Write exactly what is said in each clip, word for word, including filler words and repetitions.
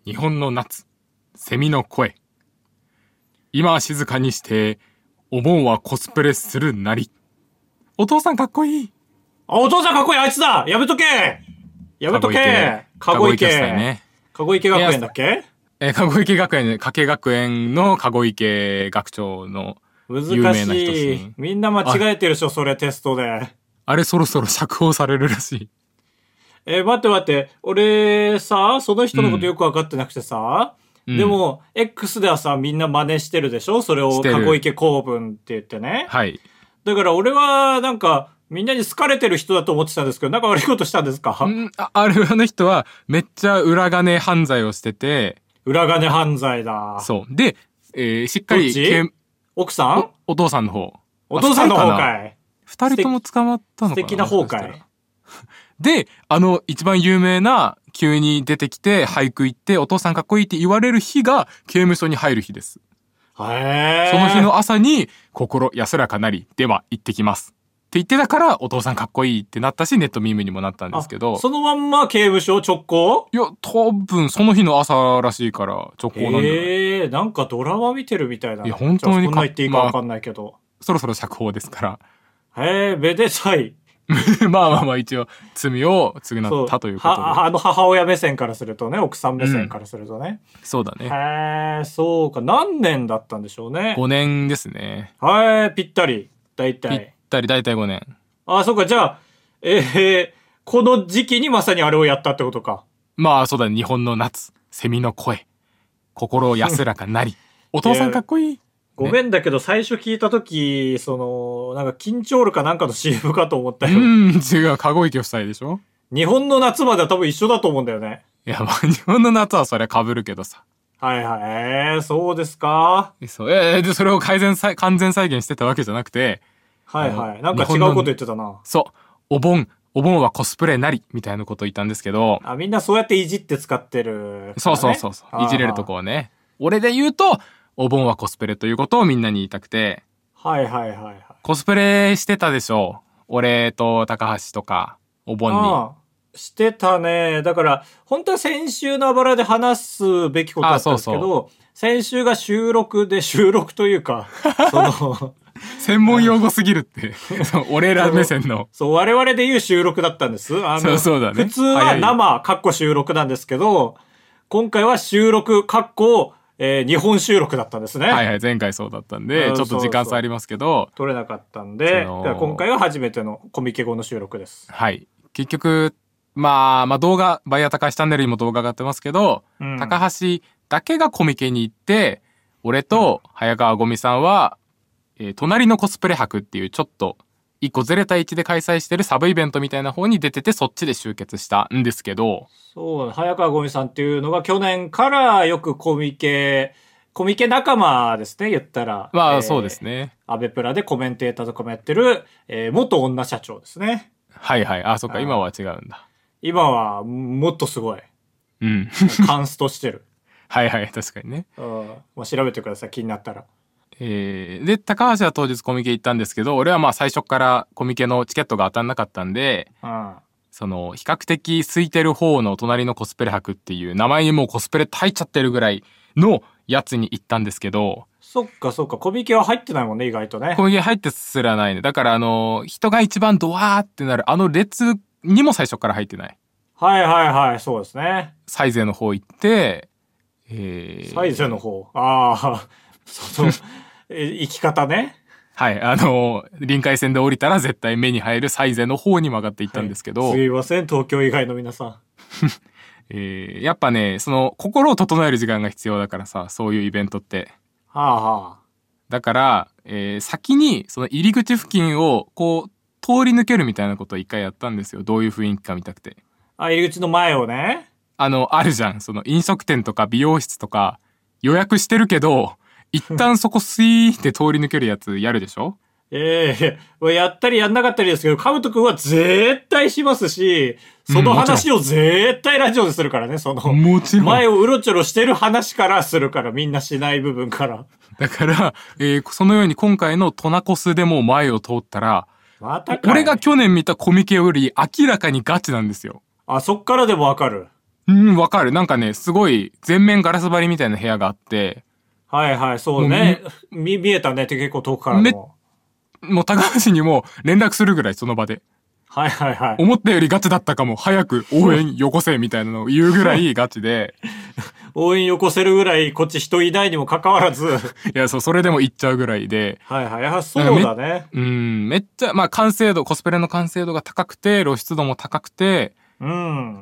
日本の夏、セミの声。今は静かにして、お盆はコスプレするなり。お父さんかっこいい。 あ、お父さんかっこいい、あいつだ。やめとけやめとけかごいけ。かごいけ学園だっけ？ えー、かごいけ学園、加計学園のかごいけ学長の有名な人難しい。みんな間違えてるでしょ、それテストで。 あれそろそろ釈放されるらしい。 えー、待って待って。俺さ、その人のことよくわかってなくてさ、うん、でも、X ではさ、みんな真似してるでしょ？それをかごいけ公文って言ってね。 はい。 だから俺は、なんか、みんなに好かれてる人だと思ってたんですけど、なんか悪いことしたんですか？ んあ、あれ、あの人は、めっちゃ裏金犯罪をしてて。 裏金犯罪だ。 そう。で、えー、しっかり。 どっち？奥さん？ お、お父さんの方。 お父さんの方かい。 二人とも捕まったのかな？ 素敵な方かい。 で、あの、一番有名な、急に出てきて、俳句言って、お父さんかっこいいって言われる日が、刑務所に入る日です。 へー。 その日の朝に、心安らかなり、では行ってきます。って言ってたから、お父さんかっこいいってなったし、ネットミームにもなったんですけど。 そのまんま刑務所直行？ いや、多分、その日の朝らしいから、直行なんじゃない？ ええー、なんかドラマ見てるみたいな。 いや、本当にこんな言っていいかわかんないけど、まあ。 そろそろ釈放ですから。 へえ、めでたい。 まあまあまあ、一応、罪を償ったということで。 あの母親目線からするとね、奥さん目線からするとね。 うん、そうだね。 へえ、そうか。何年だったんでしょうね。 ごねんですね。 はい、ぴったり。だいたい。 ぴったり、だいたいごねん。 あ、そうか。じゃあ、えー、この時期にまさにあれをやったってことか。 まあ、そうだね。日本の夏、セミの声、心安らかなり。お父さんかっこいい。 ごめんだけど、最初聞いたとき、その、なんか、緊張るかなんかの シーエム かと思ったよ。 うん、違う、かごいけ夫妻でしょ？ 日本の夏までは多分一緒だと思うんだよね。 いや、まあ、日本の夏はそれ被るけどさ。 はいはい。えー、そうですか？ そう、えー、で、それを改善さ、完全再現してたわけじゃなくて。 はいはい。なんか違うこと言ってたな。 そう。お盆、お盆はコスプレなり、みたいなことを言ったんですけど。 あ、みんなそうやっていじって使ってる、ね。 そうそうそうそう。いじれるとこをね。俺で言うと、お盆はコスプレということをみんなに言いたくて。 はいはいはいはい。 コスプレしてたでしょ？俺と高橋とか、お盆に。ああ、してたね。だから、本当は先週のあばらで話すべきことだったんですけど、そうそう、先週が収録で、収録というか、その、 専門用語すぎるって。俺ら目線の。 そう、我々で言う収録だったんです。あの、 そうそうだね。 普通は生、かっこ収録なんですけど、今回は収録、かっこ、えー、日本収録だったんですね。 はいはい、前回そうだったんで、ちょっと時間差ありますけど。 取れなかったんで、今回は初めてのコミケ後の収録です。 はい。結局、まあ、まあ動画、バイヤー高橋チャンネルにも動画上がってますけど、うん、高橋だけがコミケに行って、俺と早川ゴミさんは、えー、隣のコスプレ博っていうちょっと、一個ずれた位置で開催してるサブイベントみたいな方に出てて、そっちで集結したんですけど。 そう、早川ゴミさんっていうのが去年からよくコミケ、コミケ仲間ですね、言ったら。 まあ、えー、そうですね。 アベプラでコメンテーターとかもやってる、えー、元女社長ですね。 はいはい。あ、そっか、今は違うんだ。 今は、もっとすごい。 うん。 カンストしてる。 はいはい、確かにね。 うん。まあ、調べてください、気になったら。 えー、で、高橋は当日コミケ行ったんですけど、俺はまあ最初からコミケのチケットが当たんなかったんで、 うん、 その、比較的空いてる方の隣のコスプレ博っていう、名前にもうコスプレって入っちゃってるぐらいのやつに行ったんですけど、 そっかそっか、コミケは入ってないもんね、意外とね。 コミケ入ってすらないね。だからあの、人が一番ドワーってなるあの列にも最初から入ってない。 はいはいはい、そうですね。 サイゼの方行って、えー、サイゼの方。ああ、その、生き方ね。 はい。あの、臨海線で降りたら絶対目に入るサイゼの方に曲がっていったんですけど。 はい、すいません、東京以外の皆さん。 えー、やっぱね、その、心を整える時間が必要だからさ、そういうイベントって。 はあはあ。 だから、えー、先に、その入り口付近を、こう、通り抜けるみたいなことを一回やったんですよ。どういう雰囲気か見たくて。 あ、入り口の前をね。 あの、あるじゃん。その、飲食店とか美容室とか、予約してるけど、一旦そこスイーって通り抜けるやつやるでしょ？ ええー、やったりやんなかったりですけど、カブトくんは絶対しますし、その話を絶対ラジオでするからね、その、 もちろん前をうろちょろしてる話からするから、みんなしない部分から。 だから、えー、そのように今回のトナコスでも前を通ったら、 またかい。 俺が去年見たコミケより明らかにガチなんですよ。 あ、そっからでもわかる。 うん、わかる。なんかね、すごい全面ガラス張りみたいな部屋があって、 はいはい、そうね。見、見えたねって結構遠くからでも。 もう高橋にも連絡するぐらいその場で。 はいはいはい。 思ったよりガチだったかも。早く応援よこせみたいなのを言うぐらいガチで。 応援よこせるぐらいこっち人いないにもかかわらず。 いや、そう、それでも行っちゃうぐらいで。 はいはい。や、そうだね。 うん、めっちゃ、まあ完成度、コスプレの完成度が高くて、露出度も高くて、 うん。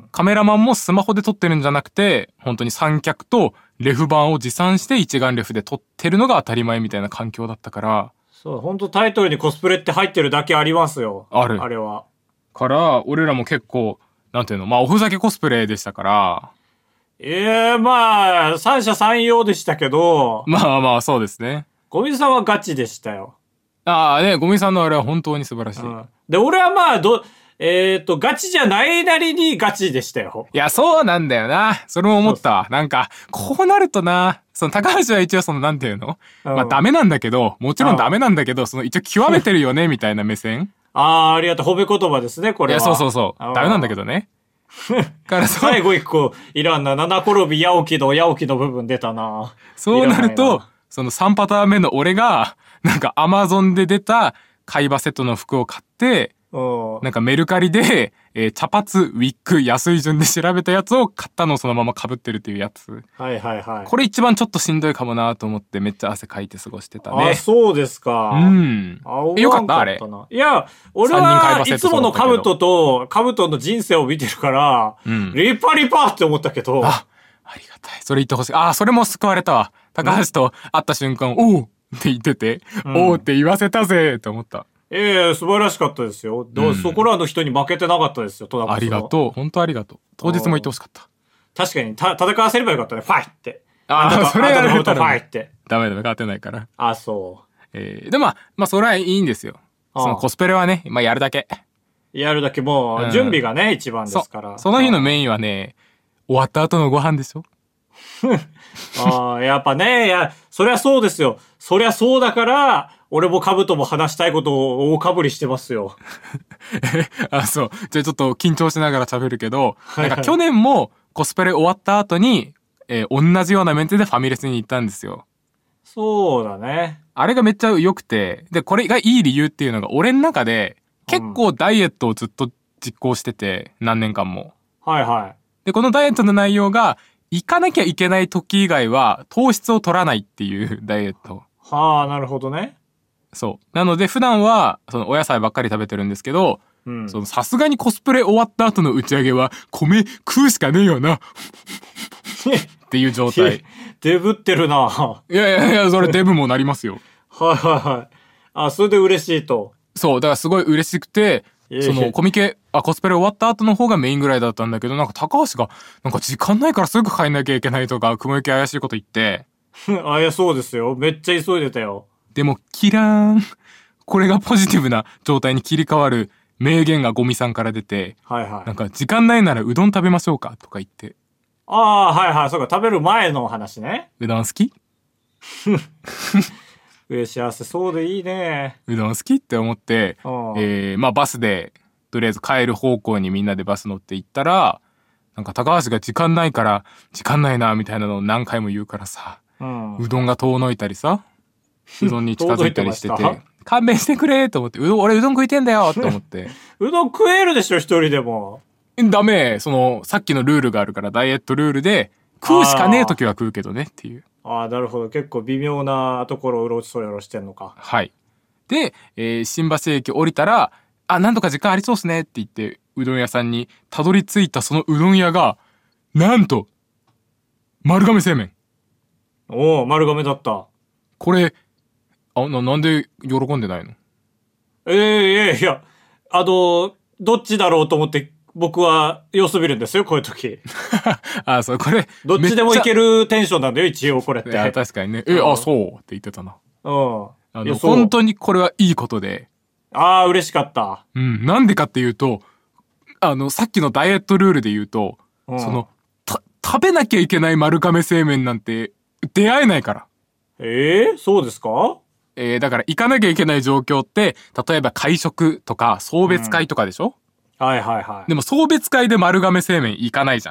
カメラマンもスマホで撮ってるんじゃなくて、本当に三脚とレフ板を持参して一眼レフで撮ってるのが当たり前みたいな環境だったから。 そう、本当タイトルにコスプレって入ってるだけありますよ。 ある。 あれは。 から、俺らも結構、なんていうの、まあおふざけコスプレでしたから。 ええー、まあ、三者三様でしたけど。 まあまあ、そうですね。 ゴミさんはガチでしたよ。 ああね、ゴミさんのあれは本当に素晴らしい。うん、 で、俺はまあ、ど、えっ、ー、と、ガチじゃないなりにガチでしたよ。 いや、そうなんだよな。それも思ったわ。なんか、こうなるとな、その高橋は一応その、なんていうの、うん、まあダメなんだけど、もちろんダメなんだけど、その一応極めてるよね、みたいな目線。 ああ、ありがとう。褒め言葉ですね、これは。 いや、そうそうそう。ダメなんだけどね。 から最後一個いらんな。七転び八起きの八起きの部分出たな。 そうなると、そのさんパターン目の俺が、なんかアマゾンで出た海馬セットの服を買って、なんかメルカリで、えー、茶髪、ウィッグ、安い順で調べたやつを買ったのをそのまま被ってるっていうやつ。 はいはいはい。 これ一番ちょっとしんどいかもなと思ってめっちゃ汗かいて過ごしてたね。 あ、そうですか。 うん。 あ、 よかったあれ。 いや、俺はいつもの兜と兜の人生を見てるから、うん、リパリパって思ったけど。 あ、ありがたい。それ言ってほしい。あ、それも救われたわ。高橋と会った瞬間、おうって言ってて、うん、おうって言わせたぜって思った。 ええー、素晴らしかったですよ。うん、そこらの人に負けてなかったですよ、戸田ありがとう。本当ありがとう。当日も言ってほしかった。 確かに、た、戦わせればよかったね。ファイって。 ああ、それやられたら。 ファイって。 ダメダメ、勝てないから。 あ、そう。 えー、でもまあ、まあ、それはいいんですよ。そのコスプレはね、まあ、やるだけ。 やるだけもう、準備がね、うん、一番ですから。 そ。その日のメインはね、終わった後のご飯でしょああ、やっぱね、いや、そりゃそうですよ。そりゃそうだから、俺もカブとも話したいことを大かぶりしてますよ。 あ、そう。じゃあちょっと緊張しながら喋るけど、なんか去年もコスプレ終わった後に、えー、同じようなメンツでファミレスに行ったんですよ。 そうだね。 あれがめっちゃ良くて、で、これがいい理由っていうのが、俺の中で結構ダイエットをずっと実行してて、何年間も。 はいはい。 で、このダイエットの内容が、行かなきゃいけない時以外は糖質を取らないっていうダイエット。 はあ、なるほどね。 そう。なので普段は、そのお野菜ばっかり食べてるんですけど、うん、そのさすがにコスプレ終わった後の打ち上げは、米食うしかねえよな。っていう状態。 デブってるな。 いやいやいや、それデブもなりますよ。 はいはいはい。あ、それで嬉しいと。 そう、だからすごい嬉しくて、そのコミケ、あ、コスプレ終わった後の方がメインぐらいだったんだけど、なんか高橋が、なんか時間ないからすぐ帰んなきゃいけないとか、雲行き怪しいこと言って。 あ、いや、そうですよ。めっちゃ急いでたよ。 でも、キラーン。これがポジティブな状態に切り替わる名言がゴミさんから出て、 はいはい。 なんか、時間ないならうどん食べましょうかとか言って。 ああ、はいはい。そうか、食べる前の話ね。 うどん好き上幸せそうでいいね。 うどん好きって思って、えー、まあバスで、とりあえず帰る方向にみんなでバス乗って行ったら、なんか高橋が時間ないから、時間ないな、みたいなのを何回も言うからさ、うん、うどんが遠のいたりさ、うどんに近づいたりしてて、て勘弁してくれと思って、うどん、俺うどん食いてんだよって思って。 うどん食えるでしょ、一人でも。 ダメ、その、さっきのルールがあるから、ダイエットルールで、食うしかねえ時は食うけどねっていう。 ああ、なるほど。結構微妙なところをうろそろしてんのか。 はい。で、えー、新橋駅降りたら、あ、なんとか時間ありそうっすねって言って、うどん屋さんにたどり着いたそのうどん屋が、なんと、丸亀製麺。 おお、丸亀だった。 これ、あ、な、なんで喜んでないの？ ええー、いやいや、あの、どっちだろうと思って、僕は様子見るんですよ、こういう時。 あ、そう、これ。 どっちでもいけるテンションなんだよ、一応これって。いや、確かにね。え、あ、そうって言ってたな。 うん。 あの、本当にこれはいいことで。 ああ、嬉しかった。 うん。なんでかっていうと、あの、さっきのダイエットルールで言うと、うん、その、た、食べなきゃいけない丸亀製麺なんて出会えないから。 ええー、そうですか？ えー、だから行かなきゃいけない状況って、例えば会食とか送別会とかでしょ？ うん、はいはいはい。 でも送別会で丸亀製麺行かないじゃん。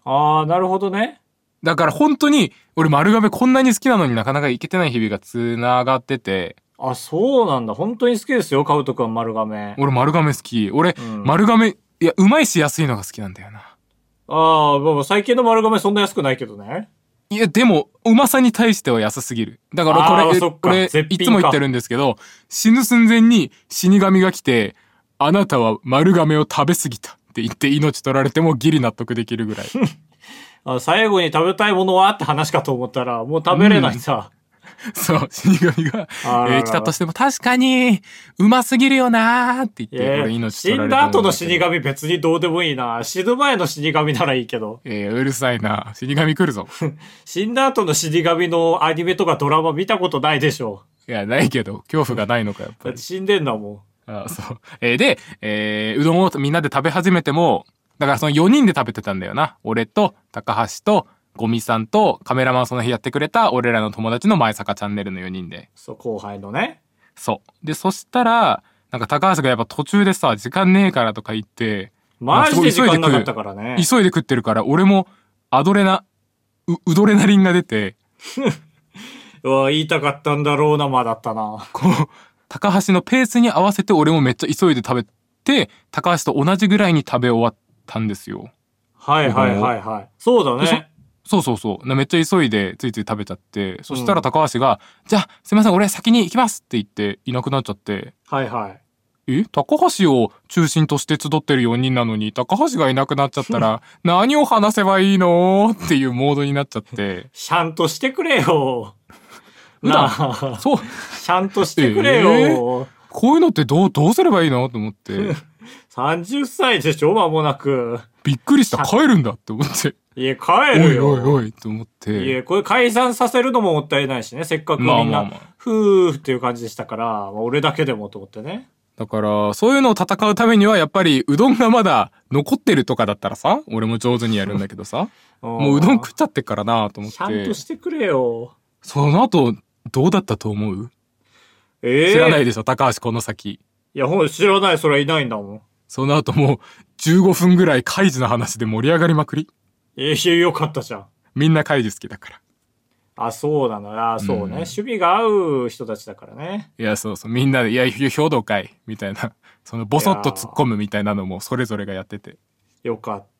あー、なるほどね。 だから本当に、俺丸亀こんなに好きなのになかなか行けてない日々が繋がってて。 あ、そうなんだ。本当に好きですよ、カブトくん丸亀。 俺丸亀好き。俺、 うん、 丸亀、いや、うまいし安いのが好きなんだよな。 ああ、もう最近の丸亀そんな安くないけどね。 いや、でも、うまさに対しては安すぎる。だからこれ、これ、いつも言ってるんですけど、死ぬ寸前に死神が来て、あなたは丸亀を食べ過ぎたって言って命取られてもギリ納得できるぐらい。 あ、最後に食べたいものはって話かと思ったら、もう食べれないさ。 うん、そう、死神が、えー、来たとしても確かに、うますぎるよなーって言って、俺命取られても。 死んだ後の死神別にどうでもいいな。死ぬ前の死神ならいいけど。 えー、うるさいな。死神来るぞ。 死んだ後の死神のアニメとかドラマ見たことないでしょ。 いや、ないけど、恐怖がないのか、やっぱり。 だって死んでんだもん。 ああ、そう。えー、で、えー、うどんをみんなで食べ始めても、だからそのよにんで食べてたんだよな。俺と、高橋と、ゴミさんと、カメラマンその日やってくれた、俺らの友達の前坂チャンネルのよにんで。 そう、後輩のね。 そう。で、そしたら、なんか高橋がやっぱ途中でさ、時間ねえからとか言って、 マジで時間なかったからね。 急いで食ってるから、俺も、アドレナ、う、ウドレナリンが出て。 うわ、言いたかったんだろうな、まだったな。 こう、高橋のペースに合わせて俺もめっちゃ急いで食べて、高橋と同じぐらいに食べ終わったんですよ。 はいはいはいはい。そうだね。 そうそうそう。めっちゃ急いでついつい食べちゃって、そしたら高橋が、うん、じゃあすいません俺先に行きますって言っていなくなっちゃって。 はいはい。 え高橋を中心として集ってるよにんなのに、高橋がいなくなっちゃったら、何を話せばいいのっていうモードになっちゃって。 シャンとしてくれよ。 なあ、そう。 シャンとしてくれよ、えー。 こういうのってどう、どうすればいいのと思って。 さんじゅっさいでしょ間もなく。 びっくりした。帰るんだって思って。 いや、帰るよ。 おいおいおいって思って。 いや、これ解散させるのももったいないしね。せっかくみんな、まあまあまあ、ふーっていう感じでしたから、まあ、俺だけでもと思ってね。 だから、そういうのを戦うためには、やっぱり、うどんがまだ残ってるとかだったらさ、俺も上手にやるんだけどさ、もううどん食っちゃってっからなと思って。 ちゃんとしてくれよ。 その後、どうだったと思う？ええー、知らないでしょ、高橋この先。 いや、ほんと知らない、それはいないんだもん。 その後もう、じゅうごふんぐらいカイジの話で盛り上がりまくり。 ええー、よかったじゃん。 みんなカイジ好きだから。 あ、そうなの。あ、そうね、うん。趣味が合う人たちだからね。 いや、そうそう。みんなで、いや、兵道かいみたいな。その、ボソッと突っ込むみたいなのも、それぞれがやってて。 よかった。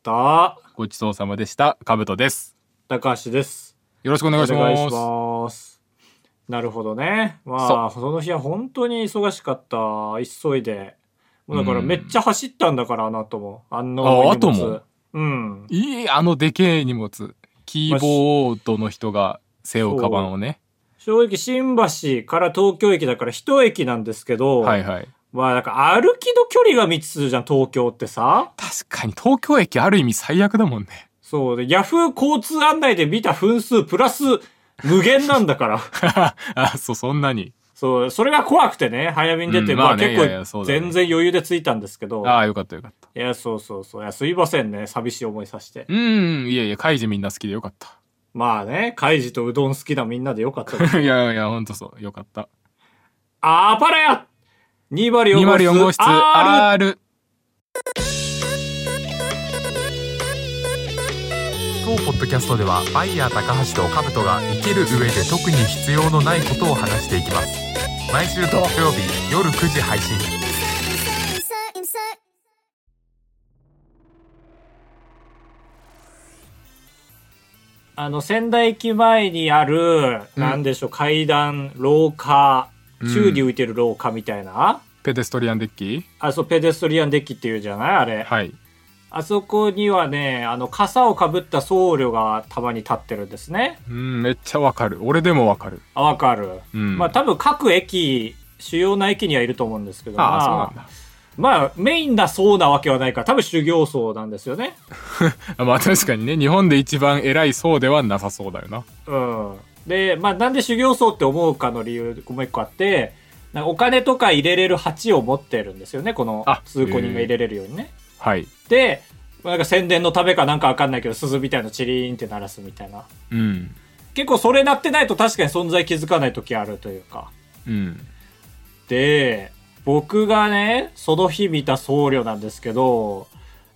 ごちそうさまでした。かぶとです。 高橋です。 よろしくお願いします。 お願いします。なるほどね。まあ、そ, その日は本当に忙しかった。急いで。もうだからめっちゃ走ったんだから、あの後も。あんな重い荷物。あ、あともうん。 いい、あのでけえ荷物。キーボードの人が背負うカバンをね。 正直、新橋から東京駅だから一駅なんですけど。 はいはい。 まあ、なんか歩きの距離が未知数じゃん、東京ってさ。 確かに、東京駅ある意味最悪だもんね。 そうで、ヤフー交通案内で見た分数プラス無限なんだから。 あ、そう、そんなに。 そう、それが怖くてね、早めに出て、うん、まあ、まあね、結構全然余裕で着いたんですけど。 ああ、よかったよかった。 いや、そうそうそう。いや、すいませんね、寂しい思いさせて。 うん、いやいや、カイジみんな好きでよかった。 まあね、カイジとうどん好きなみんなでよかったです。 いやいや、ほんとそう、よかった。 あーパラやにまるよん号室 R。当ポッドキャストではバイヤー高橋とカブトが生きる上で特に必要のないことを話していきます。毎週土曜日夜くじ配信。 あの仙台駅前にある、うん、なんでしょう、階段、廊下、宙に浮いてる廊下みたいな、 うん、ペデストリアンデッキ。 あ、そう、ペデストリアンデッキっていうじゃないあれ。 はい。 あそこにはね、あの、傘をかぶった僧侶がたまに立ってるんですね。 うん、めっちゃわかる。俺でもわかる。 あ、わかる。うん。まあ多分各駅、主要な駅にはいると思うんですけど。 ああ、そうなんだ。 まあ、メインだそうなわけはないから、多分修行僧なんですよね。 まあ確かにね、日本で一番偉い僧ではなさそうだよな。 うん。で、まあなんで修行僧って思うかの理由、もう一個あって、なんかお金とか入れれる鉢を持ってるんですよね、この通行人が入れれるようにね。 はい。 で、なんか宣伝のためかなんかわかんないけど、鈴みたいなチリーンって鳴らすみたいな。 うん。 結構それ鳴ってないと確かに存在気づかない時あるというか。 うん。 で、僕がね、その日見た僧侶なんですけど、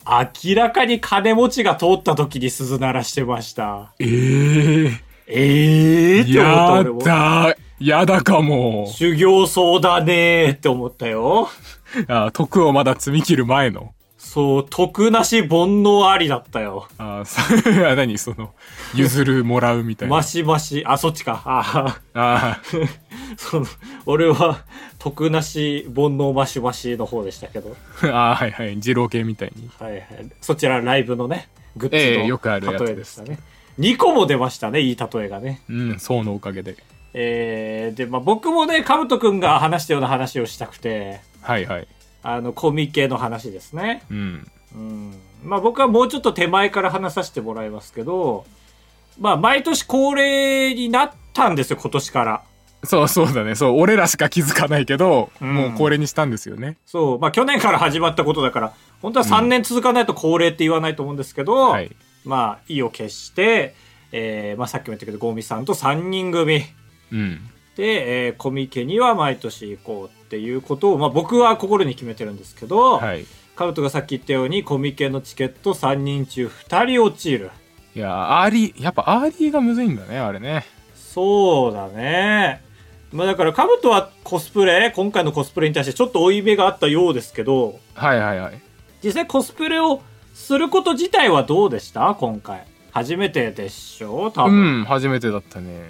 明らかに金持ちが通った時に鈴鳴らしてました。 えー、 えーって思った俺も。 やだ、やだかも。 修行僧だねーって思ったよ。 あ、徳をまだ積み切る前の。 そう、徳なし煩悩ありだったよ。 ああ、何その、譲るもらうみたいな。 マシマシ、あ、そっちか。ああ。 その、俺は、徳なし煩悩マシマシの方でしたけど。 ああ、はいはい。二郎系みたいに。 はいはい。そちらライブのね、グッズの、 えー、よくあるやつ例えでしたね。にこも出ましたね、いい例えがね。 うん、そうのおかげで。 えー、で、まあ、僕もね、かぶとくんが話したような話をしたくて。 はいはい。 あの、コミケの話ですね。 うん。 うん。まあ僕はもうちょっと手前から話させてもらいますけど、まあ毎年恒例になったんですよ、今年から。 そうそうだね。そう、俺らしか気づかないけど、うん、もう恒例にしたんですよね。 そう。まあ去年から始まったことだから、本当はさんねん続かないと恒例って言わないと思うんですけど、うん、はい、まあ意を決して、えー、まあさっきも言ったけど、ゴミさんとさんにん組。 うん。 で、えー、コミケには毎年行こうっていうことを、まあ僕は心に決めてるんですけど、はい。カブトがさっき言ったようにコミケのチケットさんにん中ふたり落ちる。 いや、アーリー、やっぱアーリーがむずいんだね、あれね。 そうだね。まあだからカブトはコスプレ、今回のコスプレに対してちょっと負い目があったようですけど、 はいはいはい。 実際コスプレをすること自体はどうでした今回。初めてでしょ多分。 うん、初めてだったね。 うん。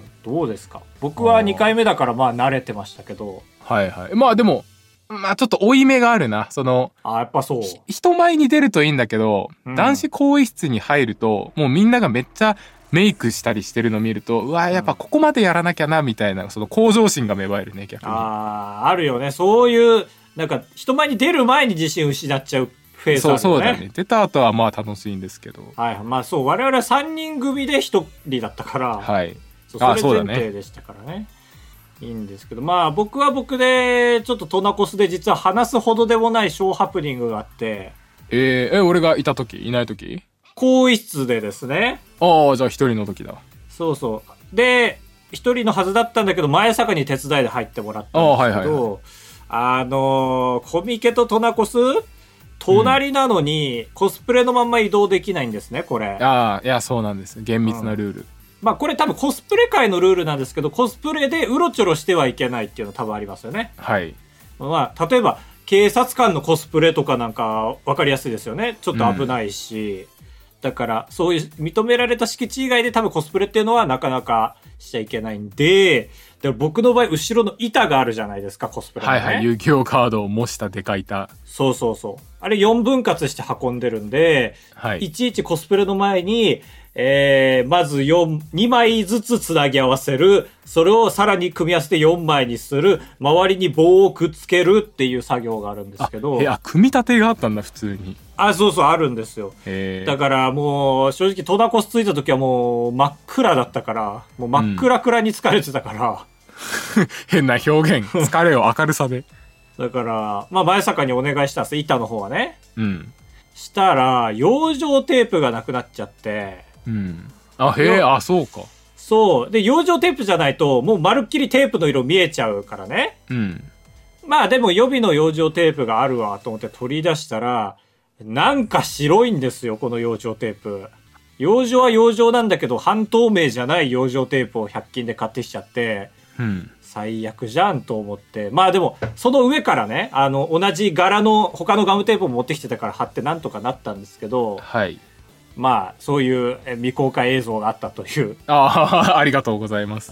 どうですか僕はにかいめだからまあ慣れてましたけど。 はいはい。まあでも、まあちょっと負い目があるな。その、 あ、やっぱそう。 人前に出るといいんだけど、うん、男子更衣室に入ると、もうみんながめっちゃメイクしたりしてるの見ると、うわ、やっぱここまでやらなきゃな、みたいな、その向上心が芽生えるね、逆に。 ああ、あるよね。そういう、なんか人前に出る前に自信失っちゃうフェーズあるよね。 そうそうだね。出た後はまあ楽しいんですけど。 はい。まあそう、我々はさんにん組でひとりだったから。 はい。 そうそれ前提でしたからね。いいんですけど、まあ僕は僕でちょっとトナコスで実は話すほどでもない小ハプニングがあって、 えー、え俺がいた時いない時更衣室でですね。 ああ、じゃあ一人の時だ。 そうそうで一人のはずだったんだけど、前坂に手伝いで入ってもらったんですけど、あ、はいはいはい、あのー、コミケとトナコス隣なのに、コスプレのまんま移動できないんですね、これ。 ああ、いやそうなんです。厳密なルール、うん、 まあこれ多分コスプレ界のルールなんですけど、コスプレでうろちょろしてはいけないっていうの多分ありますよね。 はい。 まあ例えば警察官のコスプレとかなんか分かりやすいですよね。ちょっと危ないし、うん、だからそういう認められた敷地以外で多分コスプレっていうのはなかなかしちゃいけないんで、で僕の場合後ろの板があるじゃないですか、コスプレのね。 はいはい、遊戯王カードを模したでかい板。 そうそうそう。あれよんぶん割して運んでるんで、はい、いちいちコスプレの前に、えー、まずよん、にまいずつつなぎ合わせる。それをさらに組み合わせてよんまいにする。周りに棒をくっつけるっていう作業があるんですけど。 いや、組み立てがあったんだ、普通に。 あ、そうそう、あるんですよ。だからもう、正直トナコスついた時はもう真っ暗だったから、もう真っ暗暗に疲れてたから。 うん、変な表現。疲れを明るさで。 だから、まあ前坂にお願いしたんです、板の方はね。 うん。 したら、養生テープがなくなっちゃって。 うん。あ、へえ、あ、そうか。 そう。で、養生テープじゃないと、もうまるっきりテープの色見えちゃうからね。 うん。 まあでも予備の養生テープがあるわと思って取り出したら、なんか白いんですよ、この養生テープ。養生は養生なんだけど、半透明じゃない養生テープをひゃく均で買ってきちゃって、 うん。 最悪じゃんと思って。まあでも、その上からね、あの、同じ柄の他のガムテープを持ってきてたから貼ってなんとかなったんですけど、 はい。 まあ、そういう未公開映像があったという。 ああ、ありがとうございます。 うん、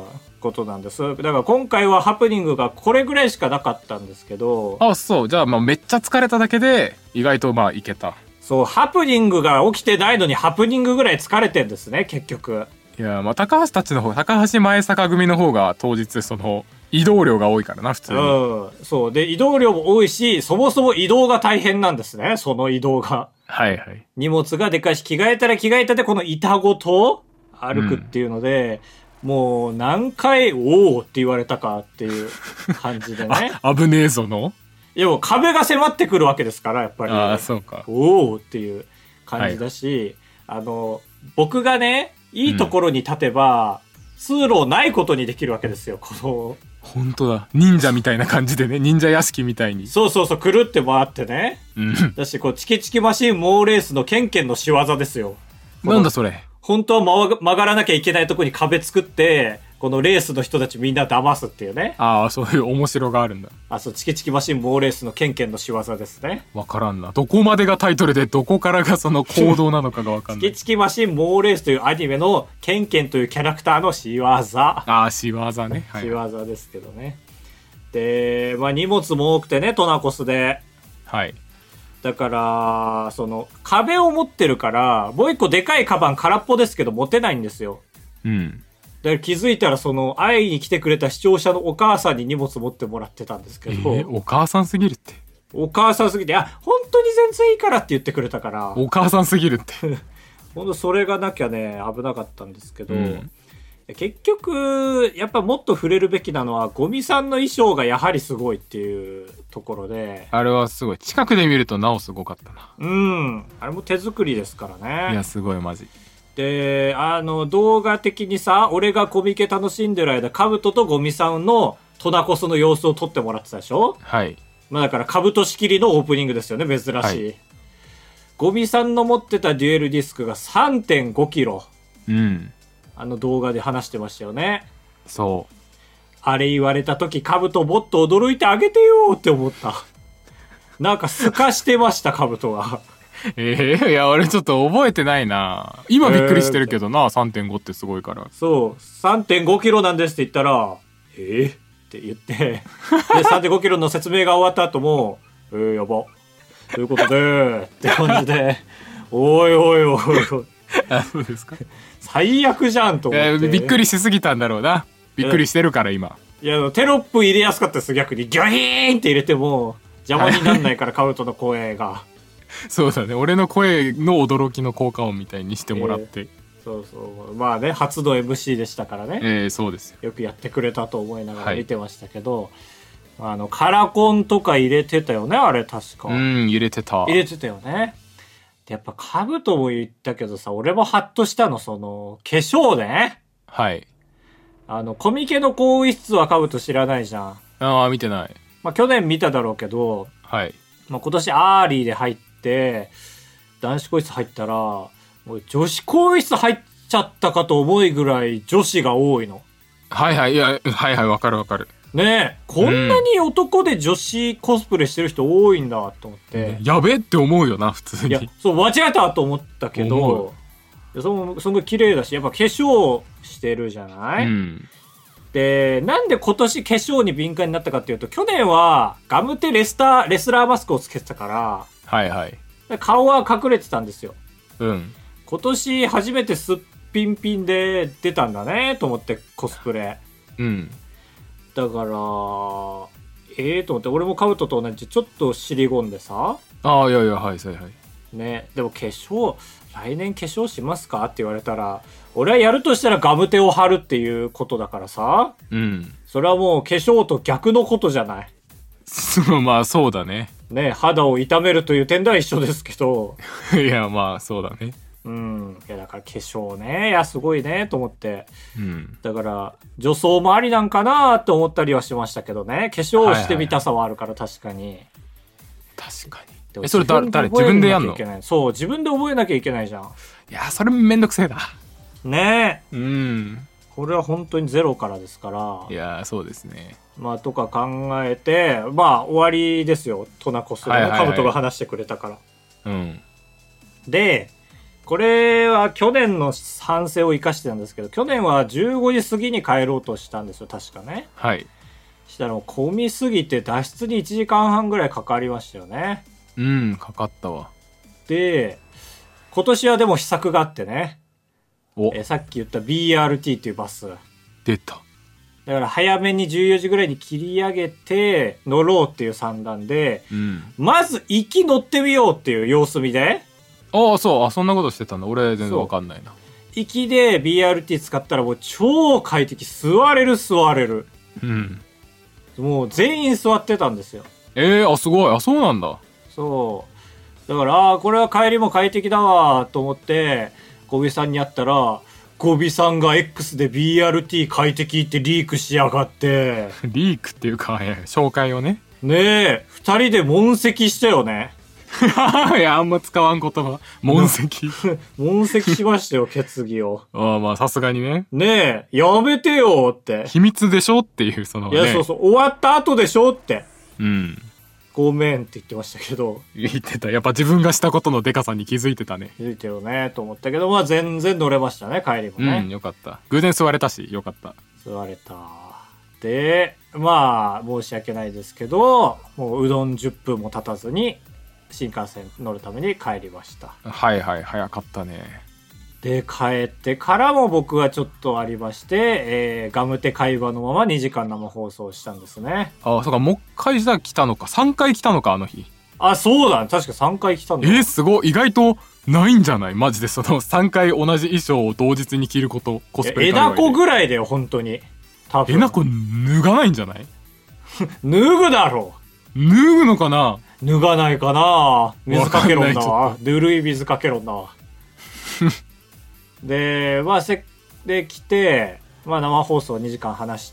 ことなんです。だから今回はハプニングがこれぐらいしかなかったんですけど。 あ、そう。じゃあ、まあ、めっちゃ疲れただけで、意外とまあ、いけた。 そう、ハプニングが起きてないのにハプニングぐらい疲れてんですね、結局。 いや、まあ、高橋たちの方、高橋前坂組の方が当日、その、移動量が多いからな、普通に。 うん。そう。で、移動量も多いし、そもそも移動が大変なんですね、その移動が。 はいはい。 荷物がでかいし、着替えたら着替えたで、この板ごと歩くっていうので、うん、もう何回、おーって言われたかっていう感じでね。 あ、危ねえぞのいやもう壁が迫ってくるわけですから、やっぱり。 ああ、そうか。 おーっていう感じだし、はい、あの、僕がね、いいところに立てば、うん、通路ないことにできるわけですよ、この本当だ。忍者みたいな感じでね。忍者屋敷みたいに。 そうそうそう、くるって回ってね。うん。だし、こう、チキチキマシンモーレースのケンケンの仕業ですよ。 なんだそれ。 本当は曲がらなきゃいけないとこに壁作って、このレースの人たちみんな騙すっていうね。 ああ、そういう面白があるんだ。 あ、そう、チキチキマシンモーレースのケンケンの仕業ですね。 わからんな。どこまでがタイトルで、どこからがその行動なのかがわかんない。 チキチキマシンモーレースというアニメのケンケンというキャラクターの仕業。ああ、仕業ね。 はい、仕業ですけどね。で、まあ荷物も多くてね、トナコスで。 はい。 だから、その、壁を持ってるから、もう一個でかいカバン空っぽですけど持てないんですよ。 うん。 だから気づいたら、その、会いに来てくれた視聴者のお母さんに荷物持ってもらってたんですけど。 えー、お母さんすぎるって。 お母さんすぎて、あ、本当に全然いいからって言ってくれたから。 お母さんすぎるって。 本当それがなきゃね、危なかったんですけど。うん、結局、やっぱもっと触れるべきなのは、ゴミさんの衣装がやはりすごいっていうところで。 あれはすごい。近くで見るとなおすごかったな。 うん。あれも手作りですからね。 いや、すごいマジ。 で、あの、動画的にさ、俺がコミケ楽しんでる間、カブトとゴミさんのトナコスの様子を撮ってもらってたでしょ？ はい。 まあだから、カブト仕切りのオープニングですよね、珍しい。はい、ゴミさんの持ってたデュエルディスクが さんてんごキロ。 うん。 あの動画で話してましたよね。 そう。 あれ言われた時、カブトもっと驚いてあげてよって思った。なんか透かしてました、カブトが。 ええー、いや、俺ちょっと覚えてないな。今びっくりしてるけどな、えー、さんてんご ってすごいから。 そう、さんてんごキロなんですって言ったら、えー、って言って、で、さんてんごキロの説明が終わった後も、えー、やば。ということで、って感じで、おいおいおいおい。 あ、そうですか。 最悪じゃんと思って、えー。びっくりしすぎたんだろうな。びっくりしてるから今。 いや、テロップ入れやすかったです、逆に。ギョヒーンって入れても、邪魔になんないから、カウトの声が。 そうだね。俺の声の驚きの効果音みたいにしてもらって。えー、 そうそう。まあね、初の エムシー でしたからね。 えー、そうですよ。 よくやってくれたと思いながら見てましたけど、はい、あの、カラコンとか入れてたよね、あれ確か。 うん、入れてた。 入れてたよね。でやっぱカブトも言ったけどさ、俺もハッとしたの、その、化粧ね。 はい。 あの、コミケの更衣室はカブト知らないじゃん。 ああ、見てない。 まあ去年見ただろうけど、 はい。 まあ今年アーリーで入って、男子更衣室入ったら、もう女子更衣室入っちゃったかと思いぐらい女子が多いの。 はいはい、いや、はいはい、わかるわかる。 ねえ、こんなに男で女子コスプレしてる人多いんだと思って。 うん、やべって思うよな、普通に。いや、 そう、間違えたと思ったけど、その、そんぐ綺麗だし、やっぱ化粧してるじゃない、うん、で、なんで今年化粧に敏感になったかっていうと、去年はガムテレスター、レスラーマスクをつけてたから、 はいはい。 顔は隠れてたんですよ。 うん。 今年初めてすっぴんぴんで出たんだね、と思ってコスプレ。 うん。 だから、ええー、と思って、俺もカウトと同じちょっと尻込んでさ。 ああ、いやいや、はいはいはい。 ね、でも化粧、来年化粧しますかって言われたら、俺はやるとしたらガムテを貼るっていうことだからさ。 うん。 それはもう化粧と逆のことじゃない。 まあそうだね。 ね、肌を傷めるという点では一緒ですけど。 いや、まあそうだね。 うん。いや、だから化粧ね。いや、すごいね、と思って。 うん。 だから、女装もありなんかなって思ったりはしましたけどね。化粧をしてみたさはあるから、確かに。 確かに。え、それ誰、誰自分でやんの？ そう、自分で覚えなきゃいけないじゃん。 いや、それめんどくせえだ。 ねえ。うん。 これは本当にゼロからですから。 いや、そうですね。 まあ、とか考えて、まあ、終わりですよ。トナコスのカブトが話してくれたから。 うん。 で、これは去年の反省を生かしてたんですけど、去年はじゅうごじ過ぎに帰ろうとしたんですよ、確かね。 はい。 したらもう混みすぎて脱出にいちじかんはんぐらいかかりましたよね。 うん、かかったわ。 で、今年はでも秘策があってね。 おえさっき言った ビーアールティー っていうバス。 出た。 だから早めにじゅうよじぐらいに切り上げて乗ろうっていう算段で、 うん、 まず行き乗ってみようっていう様子見で。 ああ、そう、あ、そんなことしてたんだ。俺全然わかんないな。 行きで ビーアールティー 使ったらもう超快適。座れる座れる。 うん。 もう全員座ってたんですよ。 ええー、あ、すごい。あ、そうなんだ。 そう。だから、ああ、これは帰りも快適だわと思って、ゴミさんに会ったら、 ゴビさんが X で ビーアールティー 快適ってリークしやがって。 リークっていうか、紹介をね。 ねえ、二人で問責したよね。 いや、あんま使わん言葉。問責。 問責しましたよ、決議を。 ああ、まあ、さすがにね。 ねえ、やめてよって。 秘密でしょっていう、その、ね。 いや、そうそう、終わった後でしょって。 うん。 ごめんって言ってましたけど。 言ってた。やっぱ自分がしたことのデカさに気づいてたね。 気づいてるね、と思ったけど、まあ全然乗れましたね、帰りもね。 うん、よかった。偶然座れたし、よかった。 座れた。で、まあ、申し訳ないですけど、もううどんじゅっぷんも経たずに、新幹線乗るために帰りました。 はいはい、早かったね。 で、帰ってからも僕はちょっとありまして、えー、ガムテ会話のままにじかん生放送したんですね。 ああ、そうか、もう一回じゃ来たのか。さんかい来たのか、あの日。 あ、そうだ、ね、確かさんかい来たんだ。 えー、すごい。意外とないんじゃないマジで、そのさんかい同じ衣装を同日に着ること、コスプレ界隈で。えなこぐらいだよ、本当に。 多分。えなこ脱がないんじゃない脱ぐだろう。脱ぐのかな脱がないかな。水かけろんだわ。ぬるい水かけろんだわ。で、まあ、せ、で、来て、まあ、生放送にじかん話して、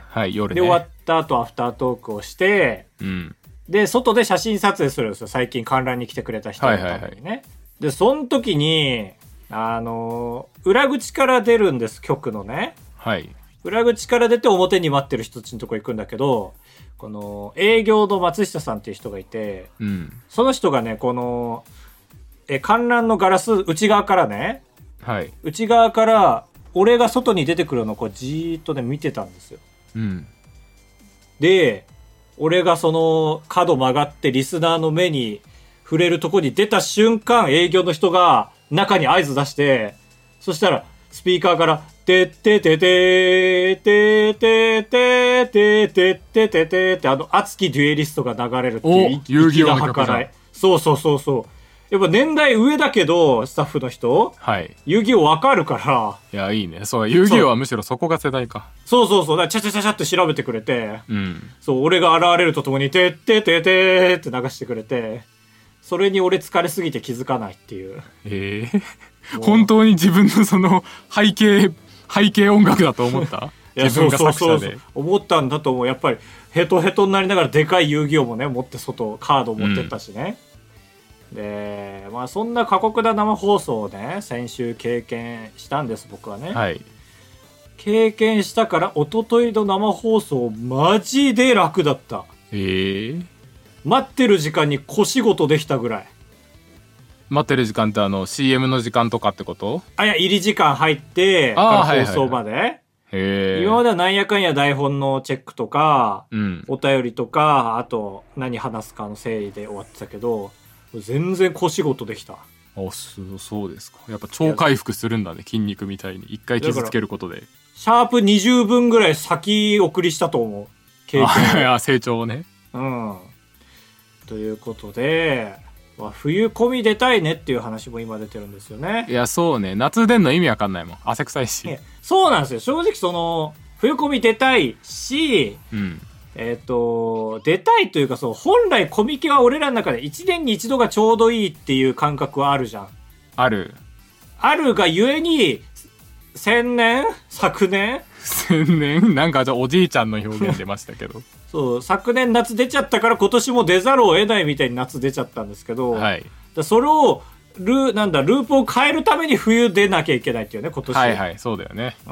はい、夜ね。で、終わった後、アフタートークをして、 うん。 で、外で写真撮影するんですよ。最近観覧に来てくれた人のためにね。はいはいはい、で、その時に、あの、裏口から出るんです、局のね。 はい。 裏口から出て表に待ってる人たちのとこ行くんだけど、この営業の松下さんっていう人がいて、 うん、 その人がね、この、え、観覧のガラス、内側からね、 はい。 内側から、俺が外に出てくるのをこうじーっとね、見てたんですよ。 うん。 で、俺がその角曲がってリスナーの目に触れるとこに出た瞬間、営業の人が中に合図出して、そしたらスピーカーから、てってててててててててててってあの熱きデュエリストが流れるっていう遊戯王の曲だ。 そうそうそうそう。やっぱ年代上だけどスタッフの人、 はい、 遊戯王わかるから。 いやいいね。そう遊戯王はむしろそこが世代か。 そうそうそう。だからチャチャチャチャって調べてくれて、 うん、 そう俺が現れるとともにてってててって流してくれて、それに俺疲れすぎて気づかないっていう。 ええー、本当に自分のその背景背景音楽だと思った？ いや自分が作者で。 そうそうそうそう思ったんだと思う。やっぱりヘトヘトになりながらでかい遊戯王もね持って外カード持ってったしね、うん、でまあそんな過酷な生放送をね先週経験したんです僕はね、 はい、 経験したから一昨日の生放送マジで楽だった。 えー、 待ってる時間に小仕事できたぐらい。 待ってる時間ってあの シーエム の時間とかってこと？ あ、いや、入り時間入ってから放送まで、はいはいはい、 へ今まではなんやかんや台本のチェックとか、 うん、 お便りとか、あと何話すかの整理で終わってたけど、全然小仕事できた。 あ、そう、そうですか。やっぱ超回復するんだね、筋肉みたいに。一回傷つけることで。 シャープにじゅうぶんぐらい先送りしたと思う。経験。 いや、成長をね。 うん。ということで、まあ、冬込み出たいねっていう話も今出てるんですよね。 いや、そうね。夏出んの意味わかんないもん。汗臭いし。 そうなんですよ。正直その、冬込み出たいし、 うん、 えっと、出たいというかそう、本来コミケは俺らの中でいちねんに一度がちょうどいいっていう感覚はあるじゃん。 ある。 あるがゆえに、先年昨年先年なんかじゃおじいちゃんの表現出ましたけど。 そう、昨年夏出ちゃったから今年も出ざるを得ないみたいに夏出ちゃったんですけど、 はい、 だそれを、ルなんだ、ループを変えるために冬出なきゃいけないっていうね、今年。 はいはい、そうだよね。 うん。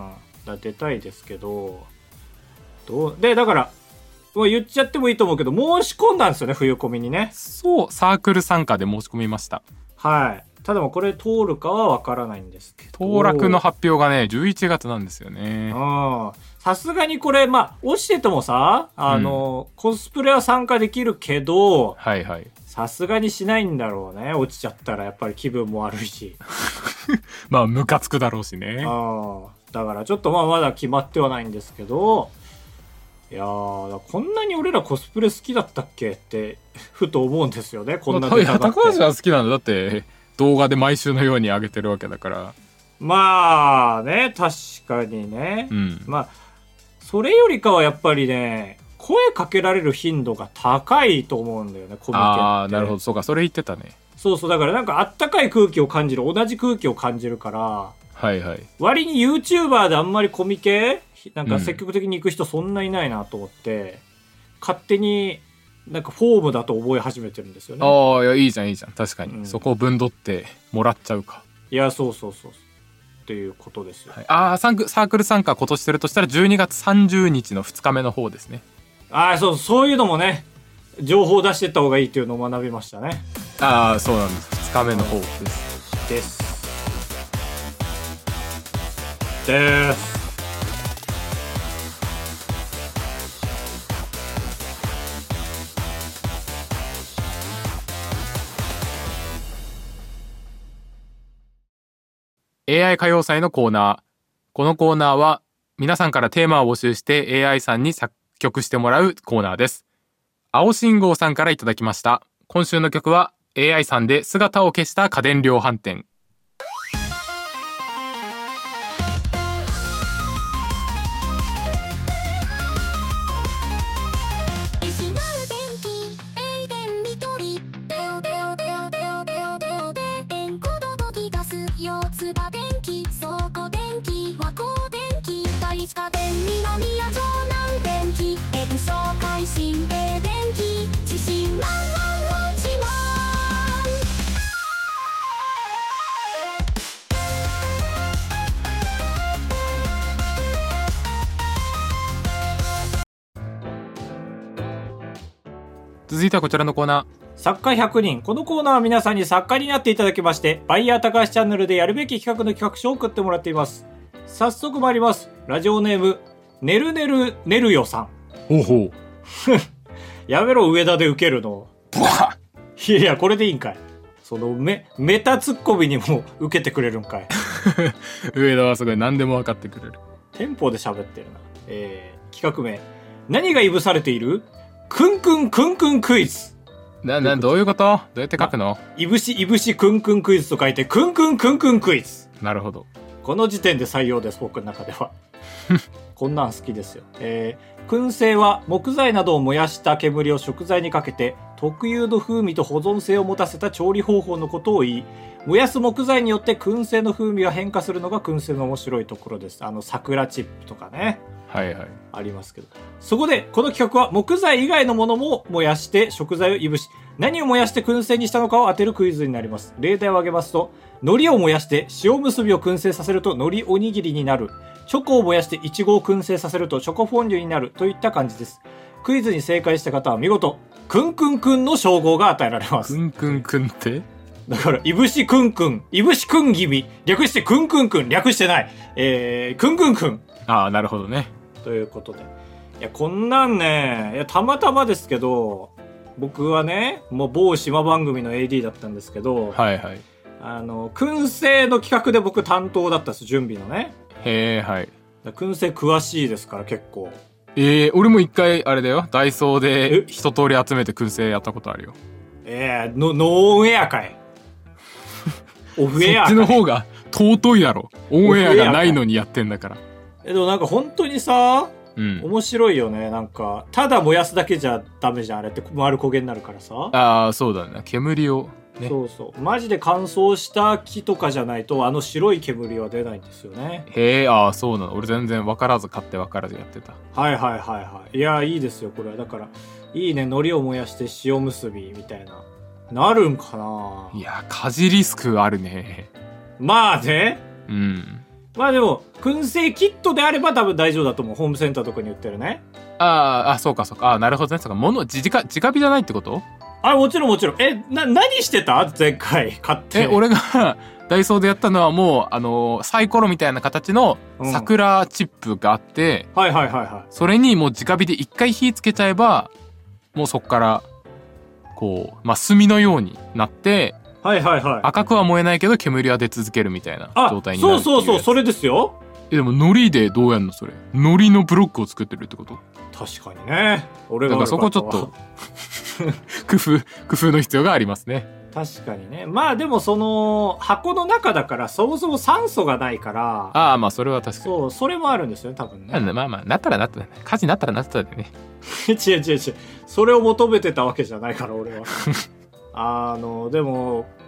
だ出たいですけど、どう、で、だから、もう言っちゃってもいいと思うけど、申し込んだんですよね、冬コミにね。 そう、サークル参加で申し込みました。 はい。ただもこれ通るかはわからないんですけど。 当落の発表がね、じゅういちがつなんですよね。 うん。さすがにこれ、まあ、落ちててもさ、あの、うん、コスプレは参加できるけど、 はいはい。 さすがにしないんだろうね。落ちちゃったらやっぱり気分も悪いし。 まあ、ムカつくだろうしね。 ああ。だからちょっとまあまだ決まってはないんですけど、いやー、こんなに俺らコスプレ好きだったっけって、ふと思うんですよね。こんなネタだって。 高橋は好きなんだ。だって、動画で毎週のように上げてるわけだから。 まあね、確かにね。 うん、 まあ、それよりかはやっぱりね、声かけられる頻度が高いと思うんだよね、コミケって。 ああ、なるほど。そうか、それ言ってたね。 そうそう、だからなんかあったかい空気を感じる、同じ空気を感じるから、 はいはい。 割に YouTuber であんまりコミケなんか積極的に行く人そんないないなと思って、うん、勝手になんかフォームだと覚え始めてるんですよね。 ああ、いや、いいじゃんいいじゃん。確かに、うん、そこを分取ってもらっちゃうか。 いや、そうそうそうっていうことですよ、はい、 ああ、サークル参加今年するとしたらじゅうにがつさんじゅうにちのふつかめの方ですね。 ああ、そうそういうのもね、情報を出していった方がいいっていうのを学びましたね。 ああ、そうなんです。ふつかめの方ですですです。 エーアイ 歌謡祭のコーナー。このコーナーは皆さんからテーマを募集して エーアイ さんに作曲してもらうコーナーです。青信号さんからいただきました。今週の曲は エーアイ さんで姿を消した家電量販店。続いてはこちらのコーナー。 作家ひゃくにん。このコーナーは皆さんに作家になっていただきまして、バイヤー高橋チャンネルでやるべき企画の企画書を送ってもらっています。早速参ります。ラジオネーム、ねるねるねるよさん。 ほうほう。 やめろ、上田で受けるの。いやいや、これでいいんかい。そのメ、メタツッコミにも受けてくれるんかい。 上田はすごい何でも分かってくれる。 テンポで喋ってるな。えー、企画名。何がいぶされている？くんくんくんくんクイズ。 な、な、どういうこと？どうやって書くの？ いぶしいぶしくんくんクイズと書いて、くんくんくんくんクイズ。 なるほど。 この時点で採用です、僕の中では。こんなん好きですよ。えー、燻製は木材などを燃やした煙を食材にかけて、特有の風味と保存性を持たせた調理方法のことを言い、燃やす木材によって燻製の風味が変化するのが燻製の面白いところです。あの、桜チップとかね。 はいはい。 ありますけど。そこで、この企画は木材以外のものも燃やして食材をいぶし、何を燃やして燻製にしたのかを当てるクイズになります。例題を挙げますと、海苔を燃やして塩結びを燻製させると海苔おにぎりになる。チョコを燃やしてイチゴを燻製させるとチョコフォンデュになるといった感じです。クイズに正解した方は見事、くんくんくんの称号が与えられます。 くんくんくんってだから、いぶしくんくん、いぶしくん気味、略してくんくんくん、略してない。えー、くんくんくん。 ああ、なるほどね。 ということで。いや、こんなんね、いや、たまたまですけど、僕はね、もう某島番組の エーディー だったんですけど、 はいはい。 あの、燻製の企画で僕担当だったんです、準備のね。 へえ、はい。 燻製詳しいですから、結構。 ええー、俺も一回、あれだよ、ダイソーで一通り集めて燻製やったことあるよ。 ええー、の、ノーオンエアかい。オフエアかい。 そっちの方が尊いだろ。オンエアがないのにやってんだから。 え、でもなんか本当にさ、うん、面白いよね。なんか、ただ燃やすだけじゃダメじゃん。あれって丸焦げになるからさ。 ああ、そうだね。煙を、ね。 そうそう。マジで乾燥した木とかじゃないと、あの白い煙は出ないんですよね。 へえ、ああ、そうなの。俺全然分からず買って分からずやってた。 はいはいはいはい。いや、いいですよ、これは。だから、いいね。海苔を燃やして塩結びみたいな。なるんかな。 いや、火事リスクあるね。 まあね。 うん。 まあでも、燻製キットであれば多分大丈夫だと思う。ホームセンターとかに売ってるね。 ああ、あ、そうかそうか。ああ、なるほどね。そうか。物、じ、じか、直火じゃないってこと？ あ、もちろんもちろん。え、な、何してた？前回買って。 え、俺がダイソーでやったのはもう、あのー、サイコロみたいな形の桜チップがあって、 うん、はいはいはいはい。 それにもう直火で一回火つけちゃえば、もうそっから、こう、まあ、炭のようになって、 はいはいはい。 赤くは燃えないけど煙は出続けるみたいな状態になる。 そうそうそう、それですよ。 え、でも海苔でどうやんのそれ？海苔のブロックを作ってるってこと？ 確かにね。俺がだからそこちょっと工夫工夫の必要がありますね。 確かにね。まあでもその箱の中だからそもそも酸素がないから。 ああ、まあそれは確かに。 そう、それもあるんですよね、多分ね。 まあまあなったらなったら、火事になったらなったらでね。 違う違う違う。それを求めてたわけじゃないから俺は。あのでも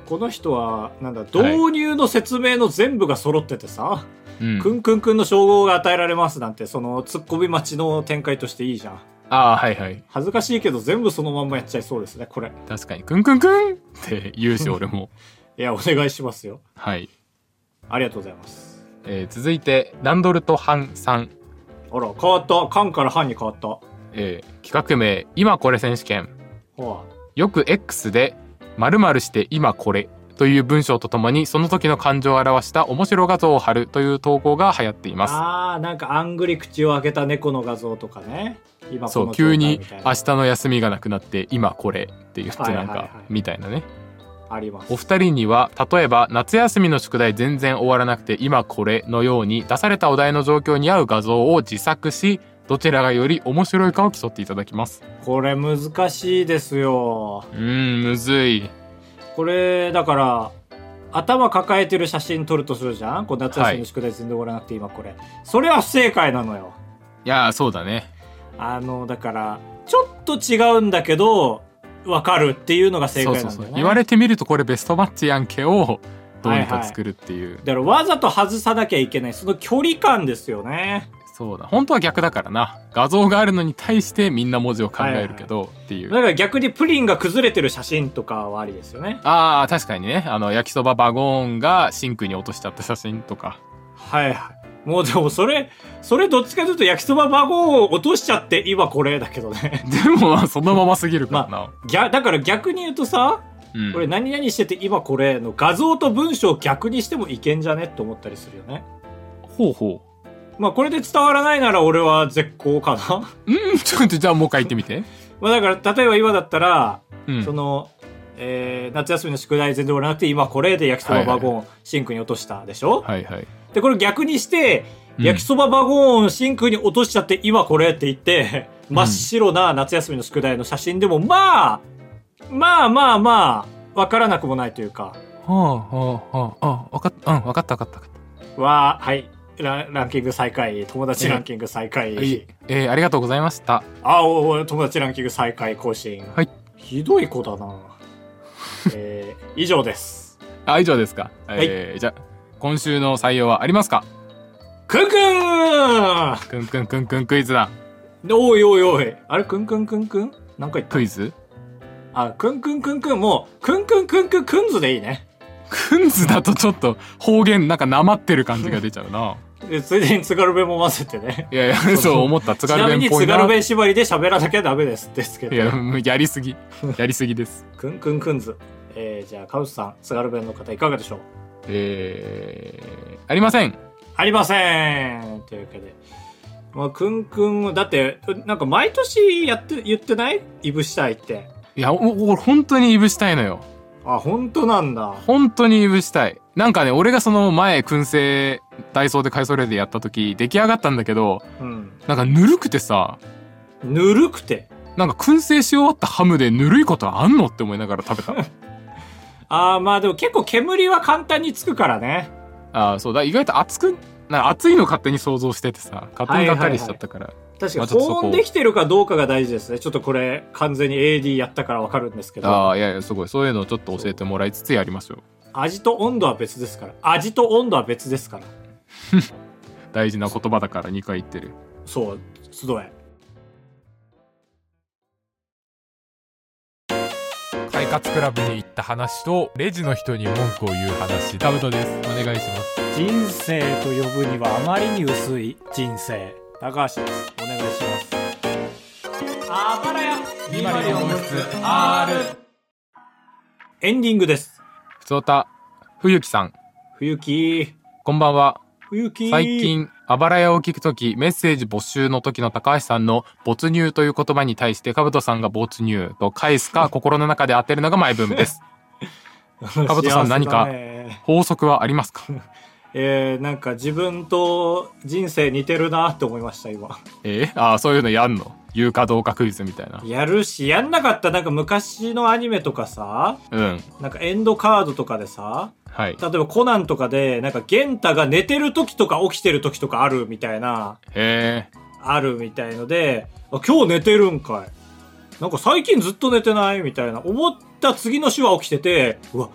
この人は、なんだ、導入の説明の全部が揃っててさ、はい、くんくんくんの称号が与えられますなんて、その、ツッコミ待ちの展開としていいじゃん。 ああ、はいはい。 恥ずかしいけど全部そのまんまやっちゃいそうですね、これ。 確かに、くんくんくんって言うし、俺も。 いや、お願いしますよ。 はい。 ありがとうございます。 えー、続いて、ランドルト・ハンさん。 あら、変わった。カンからハンに変わった。 えー、企画名、今これ選手権。 はあ、 よく X で、〇〇して今これという文章とともにその時の感情を表した面白画像を貼るという投稿が流行っています。 ああ、なんかあんぐり口を開けた猫の画像とかね。 今そう、急に明日の休みがなくなって今これって言ってなんかみたいなね。 あります。 お二人には例えば夏休みの宿題全然終わらなくて今これのように出されたお題の状況に合う画像を自作し、どちらがより面白いかを競っていただきます。 これ難しいですよ。 うーん、むずい。 これだから頭抱えてる写真撮るとするじゃん。こう夏休みの宿題全然終わらなくて今これ、はい、それは不正解なのよ。 いやー、そうだね。 あのだからちょっと違うんだけど分かるっていうのが正解なんだよね。そうそうそう、 言われてみるとこれベストマッチやんけをどうにか作るっていう、はいはい、 だからわざと外さなきゃいけないその距離感ですよね。 そうだ、本当は逆だからな。画像があるのに対してみんな文字を考えるけど、はいはい、っていう。 だから逆にプリンが崩れてる写真とかはありですよね。 ああ、確かにね。あの焼きそばバゴーンがシンクに落としちゃった写真とか。 はいはい。もうでもそれそれどっちかというと焼きそばバゴーンを落としちゃって今これだけどね。 でもまあそのまますぎるからな。まあ、だから逆に言うとさ、うん、これ何々してて今これの画像と文章を逆にしてもいけんじゃねって思ったりするよね。 ほうほう。 まあこれで伝わらないなら俺は絶好かな。 うん、ちょっとじゃあもう一回言ってみて。 まあだから例えば今だったら、うん、その、えー、夏休みの宿題全然終わらなくて今これで焼きそばバゴーン、はいはい、シンクに落としたでしょ。 はいはい。 でこれ逆にして、うん、焼きそばバゴーンシンクに落としちゃって今これって言って、うん、真っ白な夏休みの宿題の写真でもまあまあまあまあわからなくもないというか。はあはあはあ、あ、わかった、うん、わかったわかったわかった。わー、はい。ラ, ランキング最下位、友達ランキング最下位。えー、 えー、ありがとうございました。 あお、友達ランキング最下位更新。 はい。 ひどい子だな。えー、以上です。 あ、以上ですか。はい、えー、じゃあ、今週の採用はありますか？ くんくんくんくんくんくんクイズだ。 おいおいおい。あれ、くんくんくんくんなんか言った？ クイズ？ あ、くんくんくんくん、もう、くんくんくんくんくんずでいいね。 くんずだとちょっと方言なんかなまってる感じが出ちゃうな。 ついでに津軽弁も混ぜてね。 いやいや、そう思った。津軽弁っぽいな。 ちなみに津軽弁縛りで喋らなきゃダメですですけど。 いや、やりすぎ。やりすぎです。 くんくんくんず。えー、じゃあ、カウスさん、津軽弁の方いかがでしょう？ えー、ありません。 ありませんというわけで。まあ、くんくん、だって、なんか毎年やって、言ってないいぶしたいって。 いや、俺本当にいぶしたいのよ。 あ、本当なんだ。 本当にいぶしたい。なんかね、俺がその前、燻製、ダイソーでカイソレでやった時、出来上がったんだけど、うん、なんかぬるくてさ。 ぬるくてなんか燻製し終わったハムでぬるいことあんのって思いながら食べた。 ああ、まあでも結構煙は簡単につくからね。 ああ、そうだ。意外と熱く、なんか熱いの勝手に想像しててさ、勝手にがっかりしちゃったから。はいはいはい、 確かに保温できてるかどうかが大事ですね。ちょっとこれ完全に エーディー やったから分かるんですけど。 ああ、いやいや、すごい。そういうのをちょっと教えてもらいつつやりましょう。 味と温度は別ですから。味と温度は別ですから。 大事な言葉だからにかい言ってる。 そう、すどえ。 快活クラブに行った話とレジの人に文句を言う話。タブトです。お願いします。 人生と呼ぶにはあまりに薄い人生。高橋です。お願いします。あばらやにまるよん号室 R。 エンディングです。 ふつおた、冬木さん。 冬木。 こんばんは。 冬木。 最近、あばらやを聞くとき、メッセージ募集の時の高橋さんの没入という言葉に対して、かぶとさんが没入と返すか、心の中で当てるのがマイブームです。かぶとさん、何か法則はありますか？ えー、なんか自分と人生似てるなって思いました今。 えー、ああ、そういうのやんの？言うかどうかクイズみたいな。 やるし、やんなかった。なんか昔のアニメとかさ、 うん、 なんかエンドカードとかでさ、 はい、 例えばコナンとかでなんか元太が寝てる時とか起きてる時とかあるみたいな、 へー、 あるみたいので、あ、今日寝てるんかい、なんか最近ずっと寝てないみたいな思った次の週は起きてて、うわ、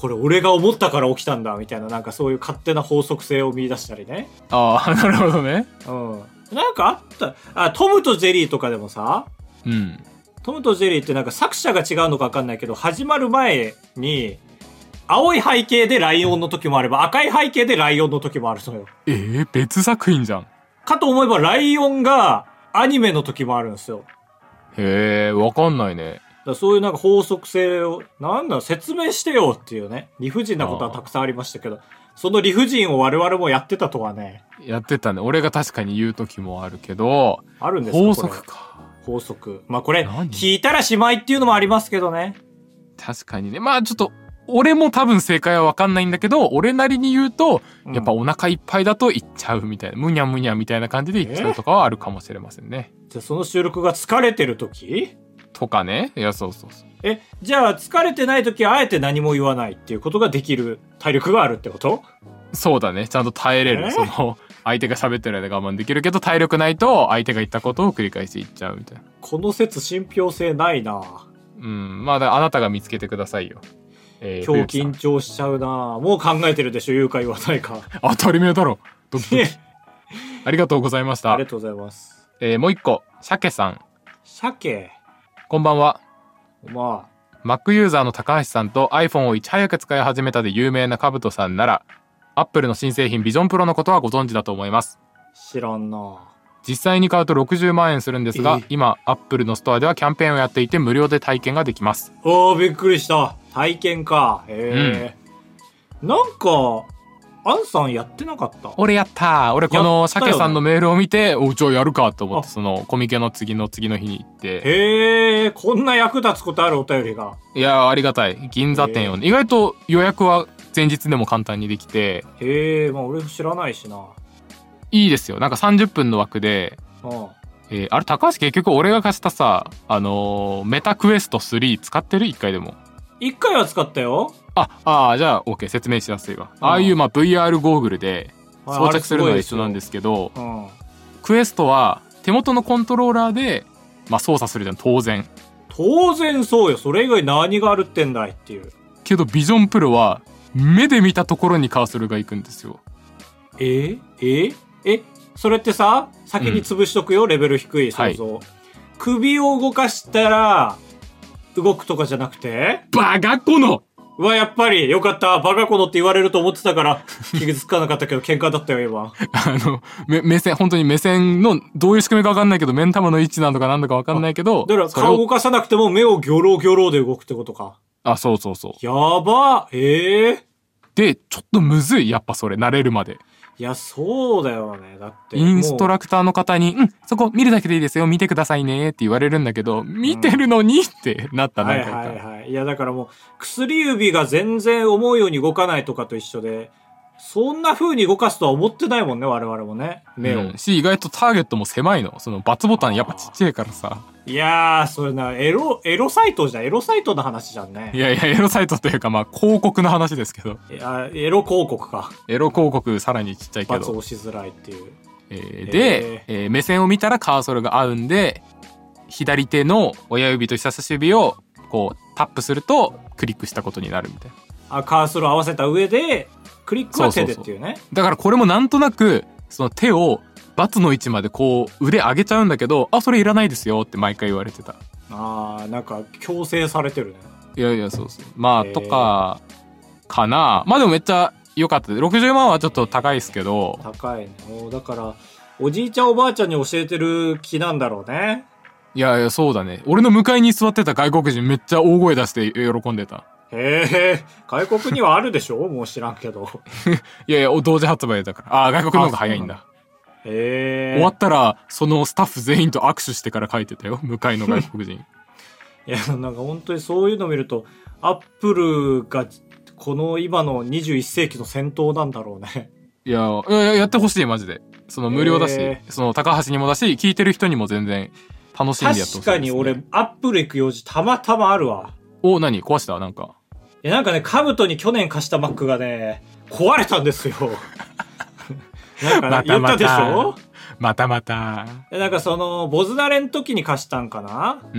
これ俺が思ったから起きたんだみたいな、なんかそういう勝手な法則性を見出したりね。 ああ、なるほどね。 うん。なんかあった、あ、トムとジェリーとかでもさ、 うん。 トムとジェリーってなんか作者が違うのか分かんないけど、始まる前に、青い背景でライオンの時もあれば、赤い背景でライオンの時もあるのよ。 えー、別作品じゃん。 かと思えば、ライオンがアニメの時もあるんですよ。 へえ、わかんないね。 だそういうなんか法則性を、なんだろ、説明してよっていうね。理不尽なことはたくさんありましたけど、その理不尽を我々もやってたとはね。 やってたね。俺が確かに言う時もあるけど。 あるんですか？ 法則か。 法則。まあこれ、聞いたらしまいっていうのもありますけどね。 確かにね。まあちょっと、俺も多分正解はわかんないんだけど、俺なりに言うと、やっぱお腹いっぱいだと言っちゃうみたいな、むにゃむにゃみたいな感じで言っちゃうとかはあるかもしれませんね。 じゃあその収録が疲れてる時とかね。いや、そうそうそう。 え、じゃあ疲れてない時はあえて何も言わないっていうことができる体力があるってこと？ そうだね。ちゃんと耐えれる。その、相手が喋ってる間我慢できるけど、体力ないと相手が言ったことを繰り返して言っちゃうみたいな。 この説信憑性ないな。 うん。まあ、あなたが見つけてくださいよ。 えー、今日緊張しちゃうな。もう考えてるでしょ、言うか言わないか。 当たり前だろ。ドキドキありがとうございました。 ありがとうございます。 えー、もう一個、鮭さん。 鮭。 こんばんは。 まあ。Mac ユーザーの高橋さんと iPhone をいち早く使い始めたで有名なカブトさんなら、Apple の新製品 Vision Pro のことはご存知だと思います。 知らんな。 実際に買うとろくじゅうまんえんするんですが、今 Apple のストアではキャンペーンをやっていて無料で体験ができます。 おー、びっくりした。体験か。へえ、うん、なんかアンさんやってなかった？ 俺やったー。俺この鮭さんのメールを見て、おうちょやるかと思って、そのコミケの次の次の日に行って。 へえ、こんな役立つことあるお便りが。 いやー、ありがたい。銀座店を、ね、意外と予約は前日でも簡単にできて。 へえ、まあ俺知らないしな。 いいですよ。なんかさんじゅっぷんの枠で、 うん、 えー、あれ高橋結局俺が貸したさ、あのー、メタクエストスリー使ってる？いっかいでも。 いっかいは使ったよ。 あ、ああ、じゃあ OK、説明しやすいわ。ああいうまあ ブイアール ゴーグルで装着するのは一緒なんですけど、うん、クエストは手元のコントローラーでまあ操作するじゃん、当然。 当然そうよ。それ以外何があるってんだいっていう。 けどビジョンプロは目で見たところにカーソルが行くんですよ。 えー、えー、え、それってさ、先に潰しとくよ、うん、レベル低い想像、はい、首を動かしたら動くとかじゃなくて、 バカこのうわ、やっぱりよかった。バカこのって言われると思ってたから気づかなかったけど喧嘩だったよ今。 あの目線、本当に目線のどういう仕組みか分かんないけど、目ん玉の位置なのかなんだか分かんないけど、 だから顔動かさなくても目をギョロギョロで動くってことか。 あ、そうそうそう。 やば。ええー、 でちょっとむずい、やっぱそれ慣れるまで。 いや、そうだよね。だって。 インストラクターの方に、うん、そこ見るだけでいいですよ、見てくださいねって言われるんだけど、見てるのにってなったな、 うん、はいはいはい。いや、だからもう、薬指が全然思うように動かないとかと一緒で、そんな風に動かすとは思ってないもんね、我々もね。目を。 うん、し、意外とターゲットも狭いの。その、バツボタンやっぱちっちゃいからさ。 いやー、それな、エロ、エロサイトじゃん。エロサイトの話じゃんね。 いやいや、エロサイトというか、まあ、広告の話ですけど。 いや、エロ広告か。 エロ広告さらにちっちゃいけど。 バツ押しづらいっていう。 えー、で、えー、目線を見たらカーソルが合うんで、左手の親指と人差し指を、こう、タップすると、クリックしたことになるみたいな。 あ、カーソルを合わせた上で、クリックは手でっていうね。そうそうそう。 だからこれもなんとなく、その手を、バツの位置までこう腕上げちゃうんだけど、あ、それいらないですよって毎回言われてた。 あー、なんか強制されてるね。 いやいや、そうそう。まあ、とか、かな。まあでもめっちゃ良かった。ろくじゅうまんはちょっと高いですけど。 高いね。もうだから、おじいちゃんおばあちゃんに教えてる気なんだろうね。 いやいや、そうだね。俺の向かいに座ってた外国人めっちゃ大声出して喜んでた。 へえ、外国にはあるでしょもう知らんけど。 いやいや、同時発売だから。ああ、外国の方が早いんだ。 へえ。 終わったら、そのスタッフ全員と握手してから書いてたよ。向かいの外国人。 いや、なんか本当にそういうの見ると、アップルがこの今のにじゅういっ世紀の先頭なんだろうね。 いや、いややってほしい、マジで。その無料だし、その高橋にもだし、聞いてる人にも全然楽しんでやってほしいです、ね。 確かに俺、アップル行く用事たまたまあるわ。 お、何壊したなんか。 いや、なんかね、カブトに去年貸した Mac がね、壊れたんですよ。なんか、ね、言ったでしょまたまた。 なんかその、ボズナレの時に貸したんかな。 うん。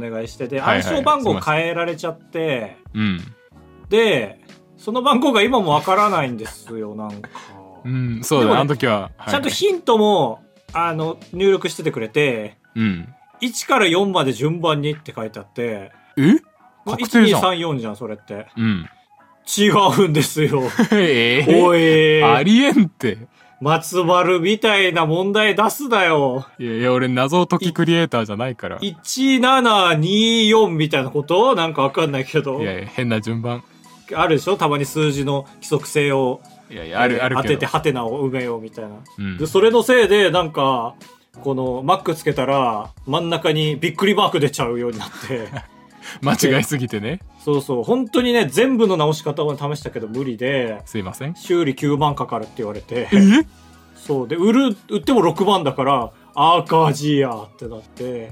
カブトにセットアップお願いして、で、暗証番号変えられちゃって、 うん。 で、その番号が今もわからないんですよ、なんか。 うん、そうだね、あの時は。 ちゃんとヒントも、あの、入力しててくれて、 うん。 いちからよんまで順番にって書いてあって、 え確定じゃん。 いち、に、さん、よんじゃん、それって。 うん。 違うんですよ。 えー、 おい。 ありえんって。 松丸みたいな問題出すなよ。 いやいや、俺謎解きクリエイターじゃないから。 いち、なな、に、よんみたいなことなんかわかんないけど。 いやいや、変な順番。 あるでしょ、たまに数字の規則性を。 いやいや、ある、えー、あるけど。 当ててハテナを埋めようみたいな。 うん、 で、それのせいで、なんか、この、マックつけたら、真ん中にびっくりマーク出ちゃうようになって。 間違いすぎてね。 そうそう。本当にね、全部の直し方を試したけど無理で。 すいません。 修理きゅうまんかかるって言われて。 えそう。で、売る、売ってもろくまんだから、赤字やってなって。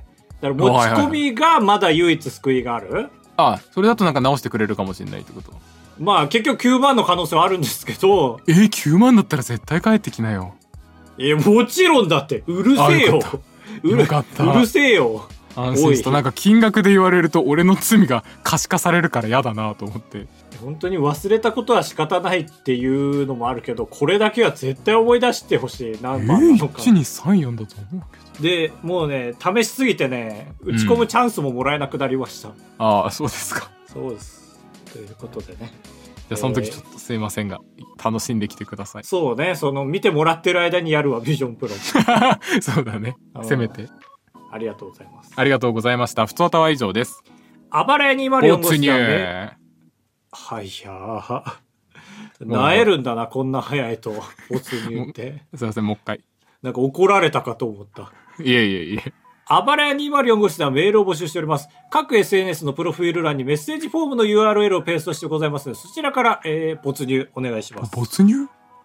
だから持ち込みがまだ唯一救いがある、はいはいはい、 あ、それだとなんか直してくれるかもしれないってこと。 まあ結局きゅうまんの可能性はあるんですけど。 えー、きゅうまんだったら絶対帰ってきなよ。 え、もちろんだって。うるせえよ。 うるかった。 うるせえよ。 安心した。なんか金額で言われると俺の罪が可視化されるから嫌だなと思って。 本当に忘れたことは仕方ないっていうのもあるけど、これだけは絶対思い出してほしい。何番なのか。 えー、いちにさんよんだと思うけど。で、もうね、試しすぎてね、打ち込むチャンスももらえなくなりました。うん、 ああ、そうですか。 そうです。ということでね。 じゃあその時ちょっとすいませんが、えー、楽しんできてください。 そうね、その見てもらってる間にやるわ、ビジョンプロ。 そうだね。せめて。 ありがとうございます。 ありがとうございました。ふつおたは以上です。 あばれにまるよん号室なんで。 はいやー。なえるんだな、こんな早いと。没入って。 すいません、もう一回。 なんか怒られたかと思った。 いえいえいえ。 あばらやにまるよん号室ではメールを募集しております。各 エスエヌエス のプロフィール欄にメッセージフォームの ユーアールエル をペーストしてございますので、そちらから、えー、没入お願いします。 没入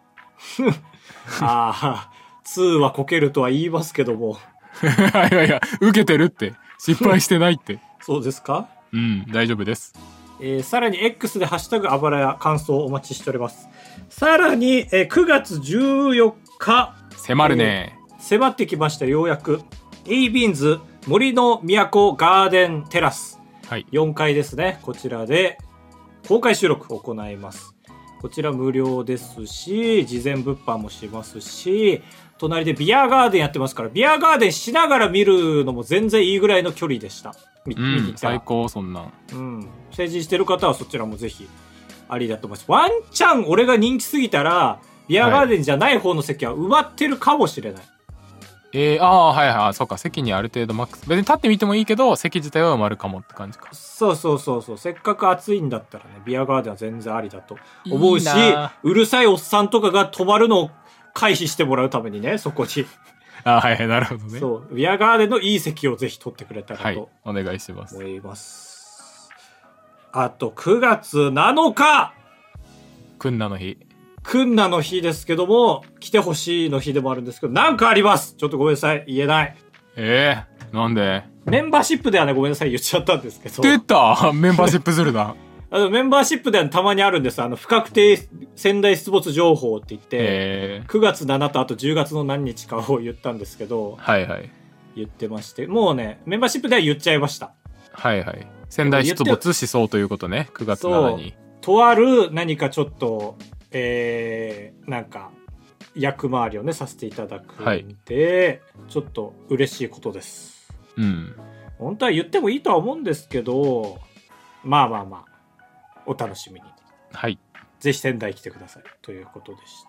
ああ、にはこけるとは言いますけども。 いやいや、受けてるって。失敗してないって。 そうですか？ うん、大丈夫です。 えー、さらに X でハッシュタグあばらや感想をお待ちしております。さらに、えー、くがつじゅうよっか。 迫るね、 えー。迫ってきました、ようやく。エイビーンズ森の都ガーデンテラス。はい。よんかいですね。こちらで公開収録を行います。こちら無料ですし、事前物販もしますし、隣でビアガーデンやってますから、ビアガーデンしながら見るのも全然いいぐらいの距離でした。見、 うん、見に来た最高、そんな。 うん。成人してる方はそちらもぜひありだと思います。ワンチャン俺が人気すぎたら、ビアガーデンじゃない方の席は埋まってるかもしれない。はい、 えー、ああ、はいはい、そうか、席にある程度マックス。別に立ってみてもいいけど、席自体は埋まるかもって感じか。 そうそうそうそう。せっかく暑いんだったらね、ビアガーデンは全然ありだと思うし、いいうるさいおっさんとかが泊まるのを回避してもらうためにね、そこに。 あ、はいはい、なるほどね。 そう。ビアガーデンのいい席をぜひ取ってくれたらと、はい、 お願いします。 思います。あと、くがつなのかクンナの日。 クンナの日ですけども、来てほしいの日でもあるんですけど、なんかあります。ちょっとごめんなさい。言えない。 ええー、なんでメンバーシップではね、ごめんなさい。言っちゃったんですけど。 出たメンバーシップズルだ。 あのメンバーシップではたまにあるんです。あの、不確定仙台出没情報って言って、えー、くがつついたちとあとじゅうがつの何日かを言ったんですけど、 はいはい。 言ってまして、もうね、メンバーシップでは言っちゃいました。 はいはい。仙台出没しそうということね。くがつついたちに。 とある何かちょっと、えー、なんか、役回りをね、させていただくんで、はい、ちょっと嬉しいことです。 うん。 本当は言ってもいいとは思うんですけど、まあまあまあ。お楽しみに。 はい。 ぜひ仙台来てください。ということでした。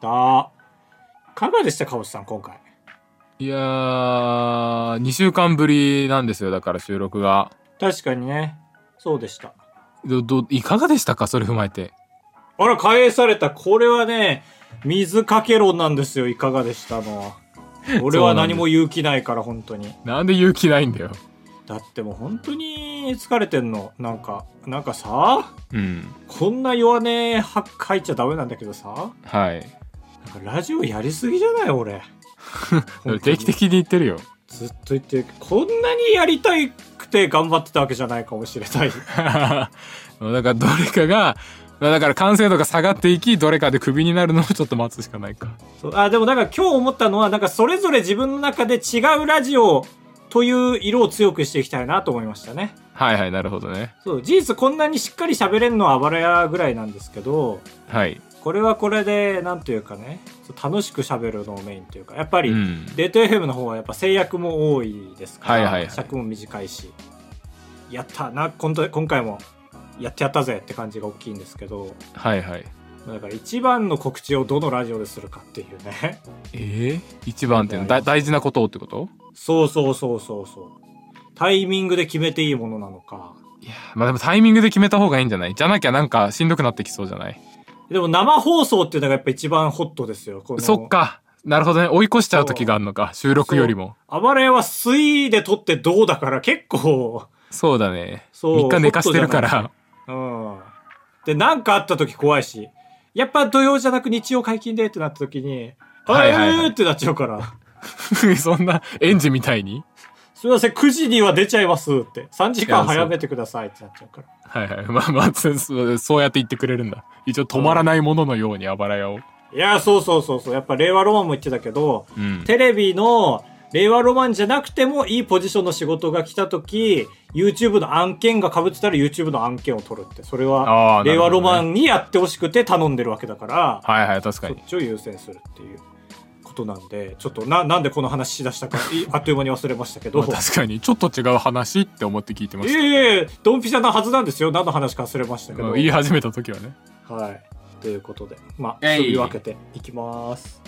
いかがでしたか、星さん、今回。 いやー、にしゅうかんぶりなんですよ、だから収録が。 確かにね。そうでした。 ど、ど、いかがでしたか、それ踏まえて。 あら、返された。これはね、水かけ論なんですよ、いかがでしたのは。俺は何も勇気ないから、本当に。 なんで勇気ないんだよ。 だってもう本当に疲れてんの。なんか、なんかさ、 うん、 こんな弱音吐いちゃダメなんだけどさ、 はい。 なんかラジオやりすぎじゃない俺。 定期的に言ってるよ。 ずっと言ってる。こんなにやりたくて頑張ってたわけじゃないかもしれない。 だからどれかが、だから完成度が下がっていき、どれかでクビになるのをちょっと待つしかないか。 そう、あ、でもなんか今日思ったのは、なんかそれぞれ自分の中で違うラジオという色を強くしていきたいなと思いましたね。 はいはい、なるほどね。 そう、事実こんなにしっかり喋れるのはあばらやぐらいなんですけど、 はい。 これはこれで、なんというかね、楽しく喋るのをメインというか、やっぱり、うん、デート エフエム の方はやっぱ制約も多いですから、はいはいはい、尺も短いし、やったな、今回もやってやったぜって感じが大きいんですけど、 はいはい。 だから一番の告知をどのラジオでするかっていうね。 えー、一番っていうのは大事なことをってこと？ そうそうそうそうそう。タイミングで決めていいものなのか。 いや、まあでもタイミングで決めた方がいいんじゃない？じゃなきゃなんかしんどくなってきそうじゃない？ でも生放送っていうのがやっぱ一番ホットですよ。このそっか。なるほどね。追い越しちゃう時があるのか。収録よりも。 あばれは水で撮ってどうだから結構。 そうだね。そう。みっか寝かしてるから。 うん。で、なんかあった時怖いし。やっぱ土曜じゃなく日曜解禁でってなった時に、はいはいはい、ってなっちゃうから。 そんな園児みたいに？ すみません、くじには出ちゃいますって。さんじかん早めてくださいってなっちゃうから。 はいはい。まあまあ、そ、そうやって言ってくれるんだ。一応止まらないもののようにあばらやを。 いや、そうそうそうそう。やっぱ令和ロマンも言ってたけど、うん、テレビの令和ロマンじゃなくてもいいポジションの仕事が来た時、YouTube の案件が被ってたら YouTube の案件を取るって。それは令和ロマンにやってほしくて頼んでるわけだから、 はいはい、確かに。 そっちを優先するっていうことなんで、ちょっとな、なんでこの話しだしたか、あっという間に忘れましたけど。 まあ、確かに、ちょっと違う話って思って聞いてました。 いえいえ、ドンピシャなはずなんですよ。何の話か忘れましたけど。 言い始めた時はね。 はい。ということで、まあ、そういうわけていきます。